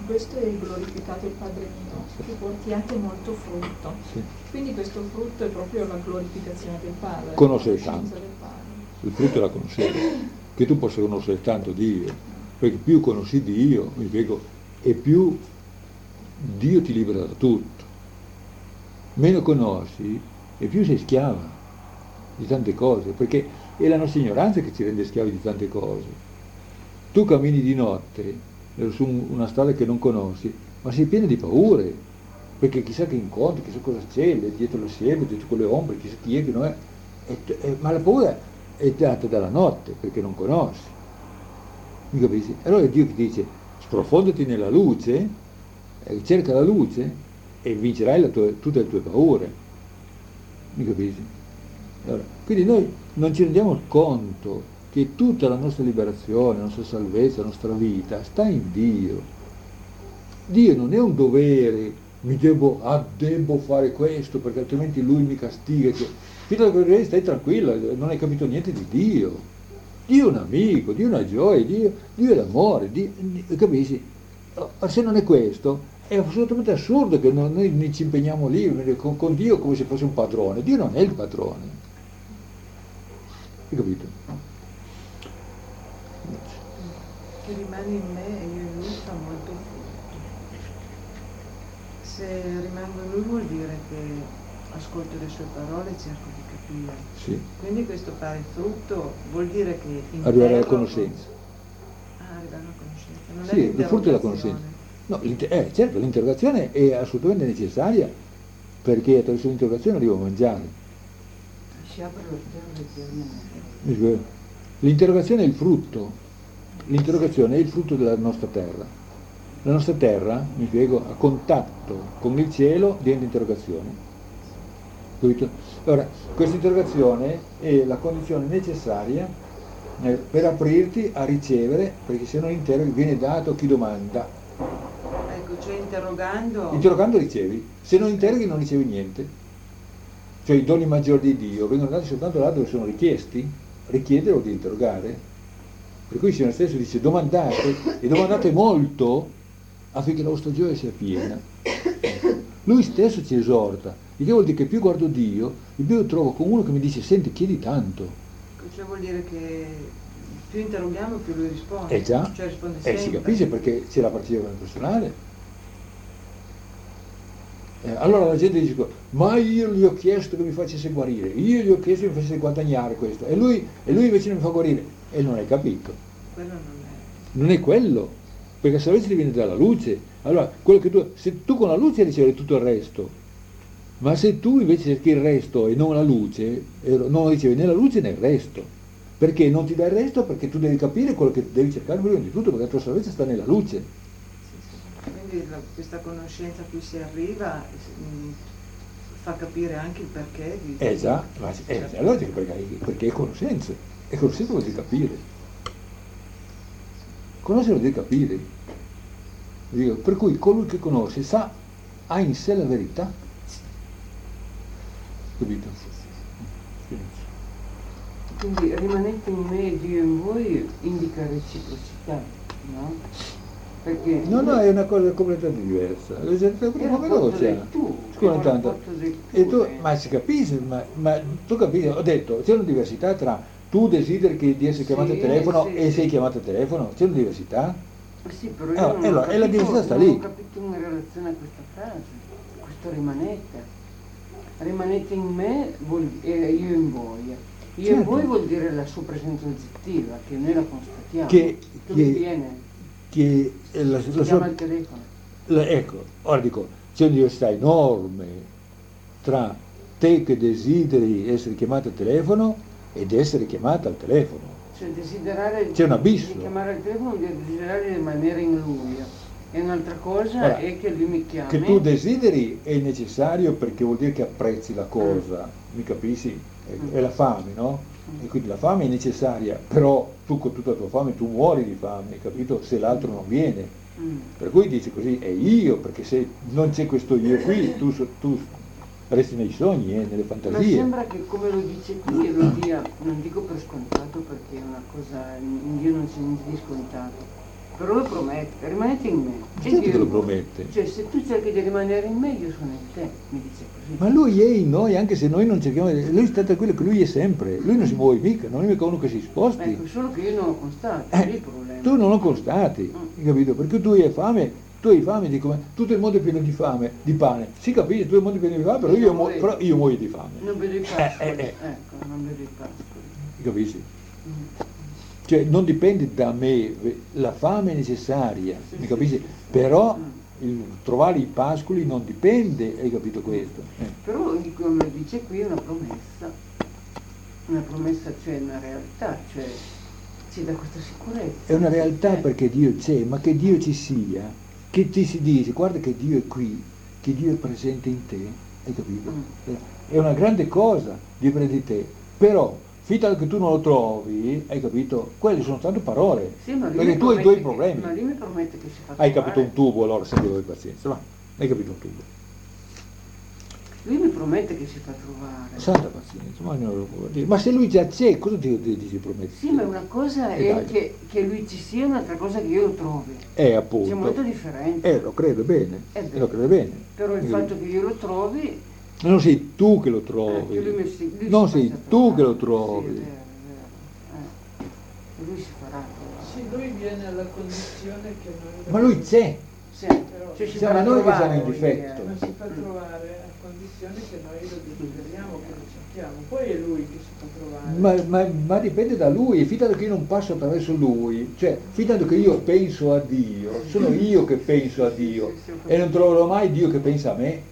questo è glorificato il Padre mio, che portiate molto frutto. Sì. Quindi questo frutto è proprio la glorificazione del Padre. Conoscere la conoscenza tanto. del Padre. Il frutto è la conoscenza, che tu possa conoscere tanto Dio, perché più conosci Dio, mi spiego, e più Dio ti libera da tutto. Meno conosci e più sei schiava di tante cose, perché è la nostra ignoranza che ci rende schiavi di tante cose. Tu cammini di notte su una strada che non conosci, ma sei pieno di paure, perché chissà che incontri, chissà cosa c'è dietro le siepi, dietro quelle ombre, chissà chi è che non è, e, e, ma la paura è data dalla notte, perché non conosci, mi capisci? Allora è Dio che ti dice, sprofondati nella luce, eh, cerca la luce e vincerai la tua, tutte le tue paure, mi capisci? Allora, quindi noi non ci rendiamo conto che tutta la nostra liberazione, la nostra salvezza, la nostra vita sta in Dio. Dio non è un dovere, mi devo, ah, devo fare questo perché altrimenti Lui mi castiga. Fino a che stai tranquilla, non hai capito niente di Dio. Dio è un amico, Dio è una gioia, Dio, Dio è l'amore, Dio, capisci? Se non è questo, è assolutamente assurdo che noi, noi ci impegniamo lì con, con Dio come se fosse un padrone. Dio non è il padrone. Hai capito? Che rimane in me e io in lui fa molto frutto. Se rimango in lui vuol dire che ascolto le sue parole e cerco di capire. Sì. Quindi questo fare frutto vuol dire che arrivare alla conoscenza. Ah, arrivare alla conoscenza. Non Sì, è il frutto della conoscenza. No, eh, certo, l'interrogazione è assolutamente necessaria perché attraverso l'interrogazione arrivo a mangiare. Si apre lo sterno. L'interrogazione è il frutto. L'interrogazione è il frutto della nostra terra. La nostra terra, mi spiego, a contatto con il cielo diventa interrogazione. Capito? Allora, questa interrogazione è la condizione necessaria eh, per aprirti a ricevere, perché se non interroghi viene dato chi domanda. Ecco, cioè interrogando... Interrogando ricevi, se non interroghi non ricevi niente. Cioè i doni maggiori di Dio vengono dati soltanto là dove sono richiesti, richiedere o di interrogare. Per cui il Signore stesso dice domandate e domandate molto affinché la vostra gioia sia piena. Lui stesso ci esorta, il che vuol dire che più guardo Dio, e più trovo con uno che mi dice senti, chiedi tanto. Cioè vuol dire che più interroghiamo più lui risponde. Eh già, cioè risponde eh, sempre. si capisce perché c'è la partecipazione personale. Eh, allora la gente dice, ma io gli ho chiesto che mi facesse guarire, io gli ho chiesto che mi facesse guadagnare questo, e lui, e lui invece non mi fa guarire. E non hai capito. Quello non è. Non è quello, perché la salvezza ti viene dalla luce. Allora, quello che tu, se tu con la luce ricevi tutto il resto, ma se tu invece cerchi il resto e non la luce, non ricevi né la luce né il resto. Perché non ti dà il resto? Perché tu devi capire quello che devi cercare prima di tutto, perché la tua salvezza sta nella luce. Sì, sì. Quindi la, questa conoscenza a cui si arriva mh, fa capire anche il perché di... Eh già, ma eh, allora perché, perché è conoscenza, è conoscenza vuol dire capire. Conoscere vuol dire capire. Dico, per cui colui che conosce sa, ha in sé la verità. Capito? Quindi rimanete in me e Dio in voi indica reciprocità, no? Perché No, no, è una cosa completamente diversa. È il rapporto del tu, Scusa, è un tanto. rapporto del E tu, eh. ma si capisce, ma, ma tu capisci, ho detto, c'è una diversità tra tu desideri che di essere chiamato Sì, al telefono sì, e sì. sei chiamato al telefono, c'è una diversità? Sì, però io Allora, non ho allora, e la capito, diversità sta non lì. ho capito in relazione a questa frase, questo rimanete. Rimanete in me vuol, e io in voi. Io in Certo. voi vuol dire la sua presenza oggettiva, che noi la constatiamo. Che- che che- lui viene, Che è la, si la chiama sua, al telefono. la- ecco, ora dico, c'è una diversità enorme tra te che desideri essere chiamato al telefono ed essere chiamata al telefono. Cioè desiderare C'è un di- abisso. di chiamare al telefono, di desiderare di rimanere in lui. E un'altra cosa Ora, è che lui mi chiami. Che tu desideri è necessario perché vuol dire che apprezzi la cosa, mi capisci? È, è la fame, no? E quindi la fame è necessaria, però tu con tutta la tua fame tu muori di fame, capito? Se l'altro non viene. Mm. Per cui dice così, è io, perché se non c'è questo io qui, tu, so- tu resti nei sogni, eh, nelle Ma fantasie. sembra che come lo dice qui lo dia, non dico per scontato perché è una cosa, in Dio non c'è niente di scontato, però lo promette, rimanete in me. E Certo che lo Dio- promette. Cioè, se tu cerchi di rimanere in me, io sono in te, mi dice così. Ma lui è in noi, anche se noi non cerchiamo di... Lui sta tranquillo che lui è sempre, lui non si muove mica, non è mica uno che si sposti. Ecco, solo che io non lo constato, Eh, è lì il problema. tu non lo constati, hai capito? Perché tu hai fame, tu hai fame di come... Tutto il mondo è pieno di fame, di pane. Si capisce, tutto il mondo è pieno di fame, però io, mu- però io muoio di fame. Non vedo i pascoli, Eh, eh, eh. ecco, non vedo i pascoli. Capisci? Mm. Cioè non dipende da me, la fame è necessaria, mi capisci? Però il trovare i pascoli non dipende, hai capito questo? Eh. Però, come dice qui, è una promessa, una promessa, cioè una realtà, cioè ci dà questa sicurezza. È una realtà Eh, perché Dio c'è, ma che Dio ci sia, che ti si dice, guarda che Dio è qui, che Dio è presente in te, hai capito? Mm. È una grande cosa, Dio è presente in te, però finché che tu non lo trovi, hai capito? Quelle sono state parole, Sì, ma lui perché mi tu hai i promette tuoi che- problemi. Ma lui mi promette che si fa Hai trovare. capito un tubo allora, se devo avere pazienza, va, hai capito un tubo. Lui mi promette che si fa trovare. Santa pazienza, ma, non lo può dire. Ma se lui già c'è, cosa ti, ti, ti si promette? Sì, ma una cosa Eh, è dai. che, che lui ci sia, un'altra cosa che io lo trovi. Eh, appunto. C'è molto differente. Eh, lo credo bene, Eh, eh, lo credo bene. Però il Eh, fatto che io lo trovi, Non sei tu che lo eh, trovi, che lui mi si, lui non si sei faccia tu che lo trovare. trovi. Sì, è vero, è vero. Eh. E lui si farà trovare. Sì, lui viene alla condizione che noi... Ma lui c'è, Sì, Però- cioè si Siamo farà noi che trovare, siamo in vuol difetto. dire. Ma si fa trovare a condizione che noi lo desideriamo, che lo cerchiamo. Poi è lui che si fa trovare. ma, ma, ma dipende da lui, fidando che io non passo attraverso lui, cioè fidando che io penso a Dio, sono io che penso a Dio e non troverò mai Dio che pensa a me,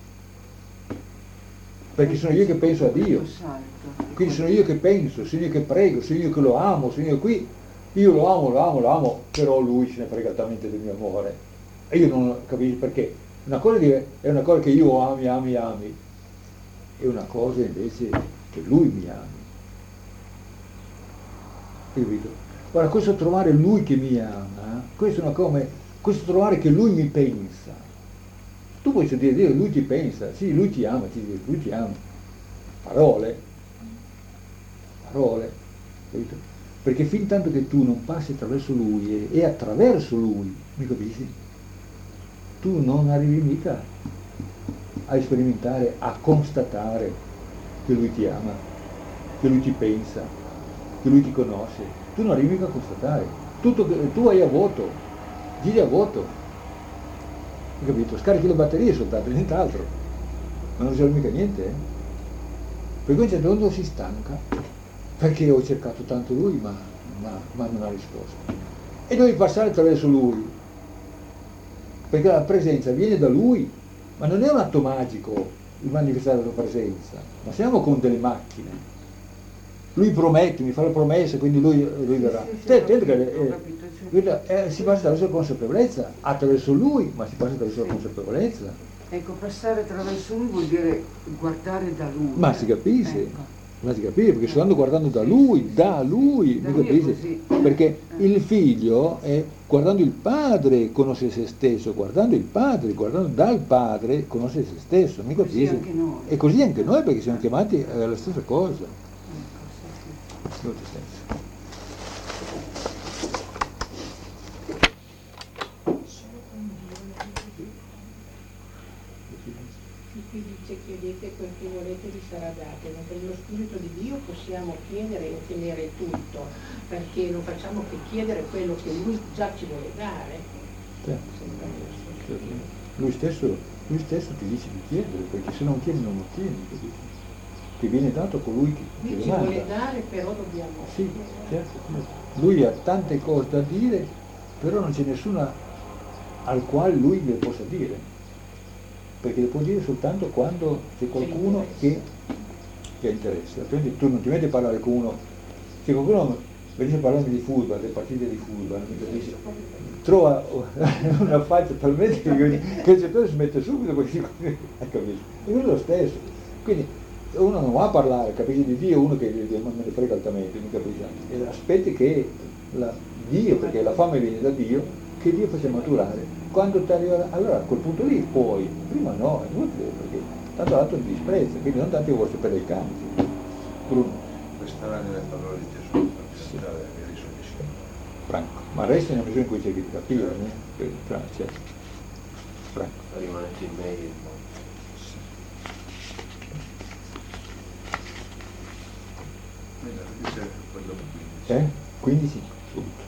perché sono io che penso a Dio. Salto. Quindi sono io che penso, sono io che prego, sono io che lo amo, sono io qui, io lo amo, lo amo, lo amo, però lui se ne frega talmente del mio amore. E io non capisco perché. Una cosa di- è una cosa che io ami, ami, ami, e una cosa invece che lui mi ami. Hai capito? Ora, questo trovare lui che mi ama, questo è una come, questo trovare che lui mi pensa. Tu puoi sentire dire lui ti pensa, sì, lui ti ama, ti dice, lui ti ama. Parole, parole, capito? Perché fin tanto che tu non passi attraverso lui e, e attraverso lui, mi capisci? Tu non arrivi mica a sperimentare, a constatare che lui ti ama, che lui ti pensa, che lui ti conosce. Tu non arrivi mica a constatare. Tutto che tu hai a vuoto, giri a vuoto. Hai capito? Scarichi le batterie soltanto, nient'altro. Ma non serve mica niente, eh? Perché a un certo punto si stanca, perché ho cercato tanto lui, ma, ma, ma non ha risposto. E devi passare attraverso lui, perché la presenza viene da lui, ma non è un atto magico il manifestare la sua presenza, ma siamo con delle macchine. Lui promette, mi fa la promessa, quindi lui, lui verrà. Sì, sì, Stai sì, attento ho che capito, ho eh, capito, sì. quella, eh, si passa attraverso la consapevolezza, attraverso lui, ma si passa attraverso la Sì. consapevolezza. Ecco, passare attraverso lui vuol dire guardare da lui. Ma si capisce, Ecco. ma si capisce, perché sto andando guardando da lui, da lui, Da mi lui è capisci? così. Perché Eh. il figlio è guardando il padre conosce se stesso, guardando il padre, guardando dal padre conosce se stesso, mi Così capisci? anche noi. E così anche noi perché siamo chiamati alla stessa cosa. Ecco, sì, sì. Molto senso. E qui dice chiedete quel che volete vi sarà dato, ma per lo Spirito di Dio possiamo chiedere e ottenere tutto, perché non facciamo che chiedere quello che Lui già ci vuole dare. Certo. Sembra giusto. Certo. Lui stesso, lui stesso ti dice di chiedere, perché se non chiedi non ottieni, capisci? Ti viene dato colui che Lui ti ci domanda. vuole dare, però dobbiamo Sì, certo, certo. Lui ha tante cose da dire, però non c'è nessuna al quale lui le possa dire. Perché le può dire soltanto quando c'è qualcuno che, che ha interesse. Altrimenti tu non ti metti a parlare con uno. Se qualcuno venisse a parlarmi di football, delle partite di football, mi capisci? Trova una faccia talmente che che il settore si mette subito così, hai capito? E quello è lo stesso. Quindi uno non va a parlare, capisci, di Dio, uno che non me ne frega altamente, mi capisci? E aspetti che la, Dio, perché la fame viene da Dio, che Dio faccia maturare. Quando ti arriva, allora a quel punto lì puoi, prima no, è inutile, perché tanto l'altro ti disprezza, quindi non tanto io vuoi sapere i canti. Bruno. Queste erano le parole di Gesù per presentare le risurrezioni. franco, ma resta nella misura in cui cerchi di capire, eh? Fra, certo. Franco. Rimanete in meglio. Eh? quindici? Subito.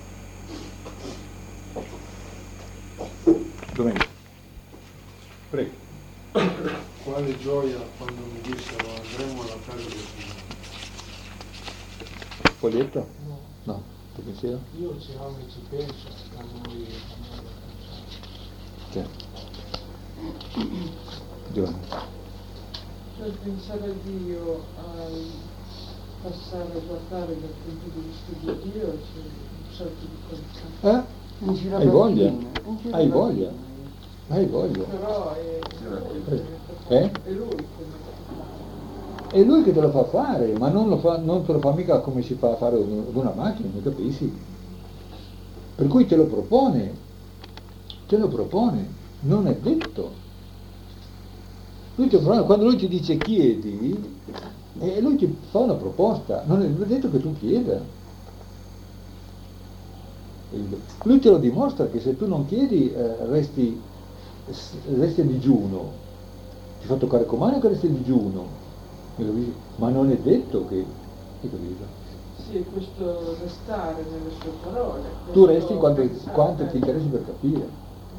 Domenica. Prego. Quale gioia quando mi dissero andremo alla casa del Signore. Foglietto? No, No, tuo pensiero? io ci amo e ci penso, a noi a noi da Certo. Giovanni. Per pensare a Dio, al passare a guardare dal punto di vista di Dio, c'è un salto di qualità. Eh? Un giro Hai voglia? mattina, un giro Hai mattina. voglia? Hai voglia? Però è, Eh? è lui che mi È lui che te lo fa fare, ma non, lo fa, non te lo fa mica come si fa a fare ad una macchina, mi capisci? Per cui te lo propone, te lo propone, non è detto. Lui ti propone, quando lui ti dice chiedi, e lui ti fa una proposta, non è detto che tu chieda. Lui te lo dimostra che se tu non chiedi eh, resti, resti a digiuno, ti fa toccare comando che resti a digiuno. Ma non è detto che, hai capito? Sì, questo restare nelle sue parole. Tu questo resti quanto, pensare. quanto ti interessi per capire.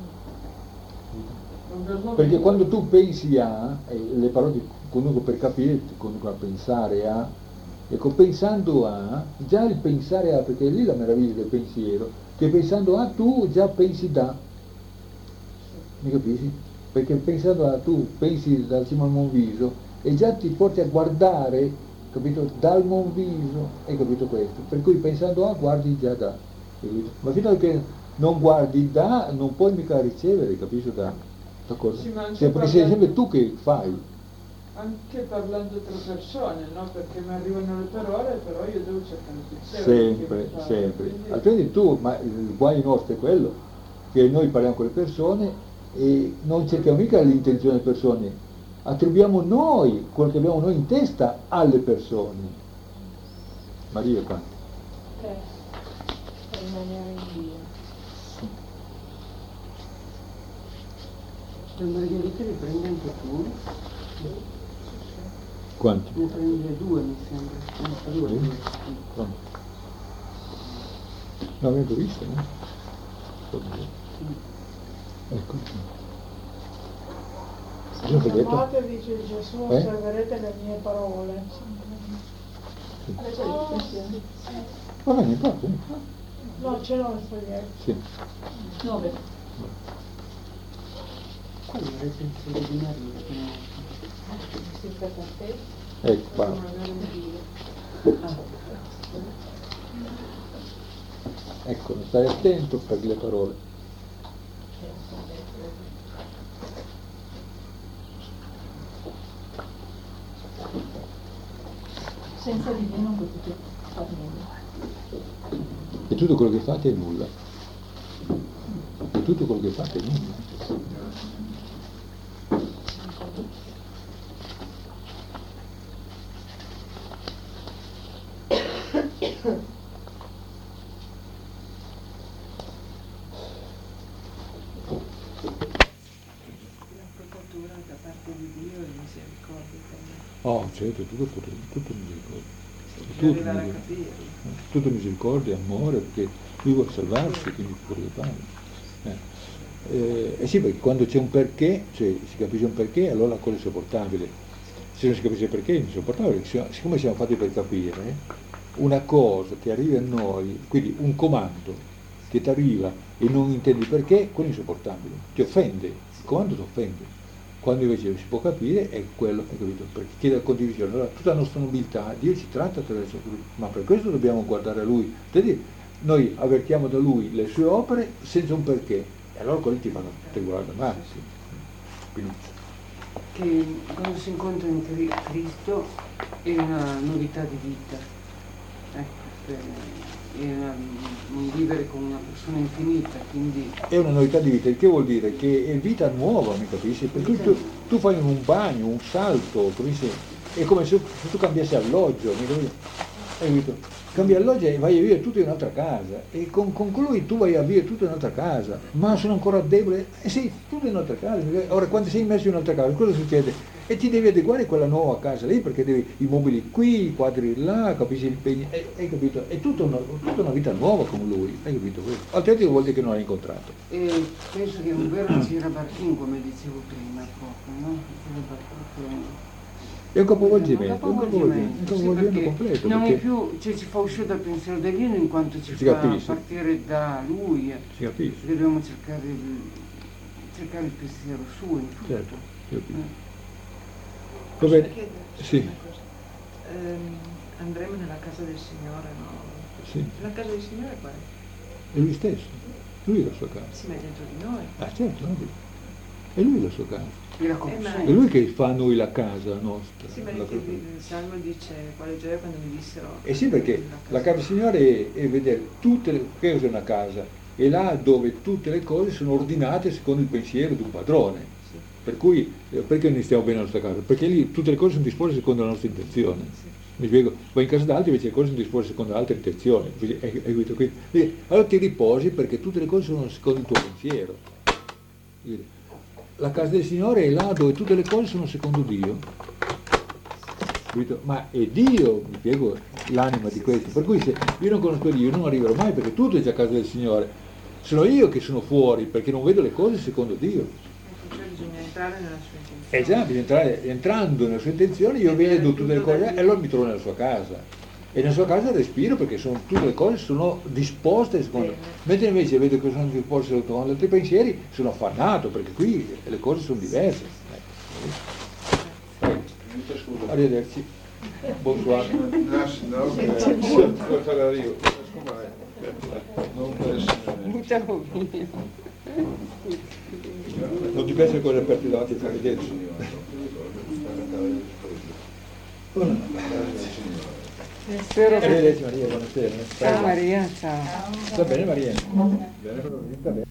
Non per nome Perché di- quando tu pensi a, e le parole ti conducono per capire, ti conducono a pensare a, ecco, pensando a, già il pensare a, perché è lì la meraviglia del pensiero, che pensando a tu già pensi da. Mi capisci? Perché pensando a tu pensi dal cima al Monviso e già ti porti a guardare, capito, dal Monviso, hai capito questo? Per cui pensando a guardi già da, capito? Ma fino a che non guardi da non puoi mica ricevere, capisci? Da, d'accordo? Sì, ma anche Cioè, perché sei parlando- sempre tu che fai. Anche parlando tra persone, no? Perché mi arrivano le parole, però io devo cercare di ricevere Sempre, che mi fare. sempre. Quindi- Altrimenti tu, ma il guaio nostro è quello, che noi parliamo con le persone e non cerchiamo mica l'intenzione delle persone, attribuiamo noi, quello che abbiamo noi in testa, alle persone. Maria qua. Tre. Per rimanere in Dio. La Margherita li prendi anche tu? Quanti? Ne prendi due, mi sembra. Ne due, Sì. due. Quanti? No, abbiamo visto, no? Ecco. Cosa che La detto? morte dice Gesù, Eh? osserverete le mie parole. Sì. Oh, Va bene, importa. eh? no, ce l'ho il foglietto. Sì. Nove. Quello era il pensiero di Maria. che non- Si tratta a te. Ecco, qua. Rimanere in Dio. Ecco, stai attento per le parole. Senza di me non potete fare nulla. E tutto quello che fate è nulla. E tutto quello che fate è nulla. La provatura da parte di Dio e misericordia per me. Oh, certo, tutto, tutto, tutto misericordia. Se Tutto bisogna arrivare a misericordia. capirlo. Tutto misericordia, amore, perché lui vuole salvarsi, quindi quello che fare. Eh. Eh, eh sì, perché quando c'è un perché, cioè si capisce un perché, allora la cosa è sopportabile. Se non si capisce il perché è insopportabile, perché siccome siamo fatti per capire, una cosa che arriva a noi, quindi un comando che ti arriva e non intendi perché, quello è insopportabile, ti offende, il comando ti offende. Quando invece si può capire è quello, hai capito? Perché chiede la condivisione. Allora tutta la nostra nobiltà, Dio ci tratta attraverso lui, ma per questo dobbiamo guardare a lui. Quindi noi avvertiamo da lui le sue opere senza un perché, e allora quelli ti fanno tribulare davanti. Quindi, Che quando si incontra in Cri- Cristo è una novità di vita. Ecco, per- è una- un vivere con una persona infinita, quindi è una novità di vita, il che vuol dire che è vita nuova, mi capisci? Per cui tu, tu fai un bagno, un salto, capisci? È come se, se tu cambiassi alloggio, mi capisci? Hai capito? cambi alloggio e vai a vivere tutto in un'altra casa, e con, con lui tu vai a vivere tutto in un'altra casa, ma sono ancora debole, e sei tutto in un'altra casa. Ora quando sei immerso in un'altra casa, cosa succede? E ti devi adeguare a quella nuova casa lì, perché devi i mobili qui, i quadri là, capisci gli impegni, hai, hai capito? È tutta una, tutta una vita nuova con lui, hai capito questo? Altrimenti vuol dire che non l'hai incontrato. E penso che è un vero girabartin, come dicevo prima, proprio, no? Girabartin. È un capovolgimento, Un un capovolgimento, un capovolgimento sì, completo. non è Perché più, cioè, ci fa uscire dal pensiero dell'ino in quanto ci Si fa capisce. partire da lui. si capisce, Dobbiamo cercare il, cercare il pensiero suo in tutto. certo, si capisce. Eh. Va Posso bene, chiedere sì, una cosa? Ehm, andremo nella casa del Signore, no? sì, La casa del Signore qual è? è lui stesso, lui è la sua casa. Si mette dentro di noi. Ah certo, no? È lui la sua casa, E la Eh, conoscenza. ma- è lui che fa a noi la casa nostra. Sì, ma la il, propria- il Salmo dice quale gioia quando mi dissero. Eh sì, perché la casa del Signore è, è vedere tutte le che cos'è una casa, è là dove tutte le cose sono ordinate secondo il pensiero di un padrone. Sì, Per cui, eh, perché noi stiamo bene nella nostra casa? Perché lì tutte le cose sono disposte secondo la nostra intenzione. sì. Mi spiego, vai in casa d'altri invece le cose sono disposte secondo altre intenzioni. Quindi, hai- hai capito? Quindi, quindi, allora ti riposi perché tutte le cose sono secondo il tuo pensiero. Quindi, la casa del Signore è là dove tutte le cose sono secondo Dio. Capito? Ma è Dio, mi spiego, l'anima di questo. Per cui se io non conosco Dio, io non arriverò mai perché tutto è già casa del Signore. Sono io che sono fuori perché non vedo le cose secondo Dio. Ecco, cioè bisogna entrare nella sua intenzione. Eh già, bisogna entrare, entrando nelle sue intenzioni, io Vedere vedo tutte le tutto cose da e allora mi trovo nella sua casa. E nella sua casa respiro perché sono, tutte le cose sono disposte secondo. Bene. Mentre invece vedo che sono disposte secondo altri pensieri, sono affannato perché qui le cose sono diverse. Ecco. Arrivederci. Buon suono. Naš dobro, Cosa la dico? non può essere. Buttalo via. Non ti piace le cose aperte davanti ai fuochi dentro? Spero che... Arrivederci Maria, buonasera. Ciao Maria, ciao. Sta bene Maria? Bene, va bene.